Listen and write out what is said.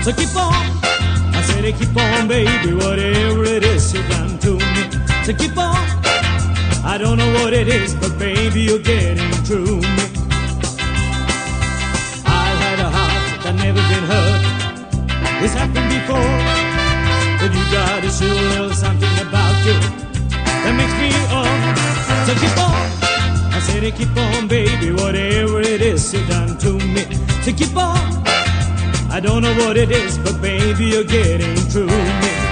So keep on. I said, keep on, baby, whatever it is you done to me. So keep on. I don't know what it is, but baby, you're getting through me. I had a heart that never been hurt. This happened before, but you got a sure little something about you that makes me so keep on. I said, keep on, baby, whatever it is you done to me. So keep on. I don't know what it is, but baby, you're getting through me.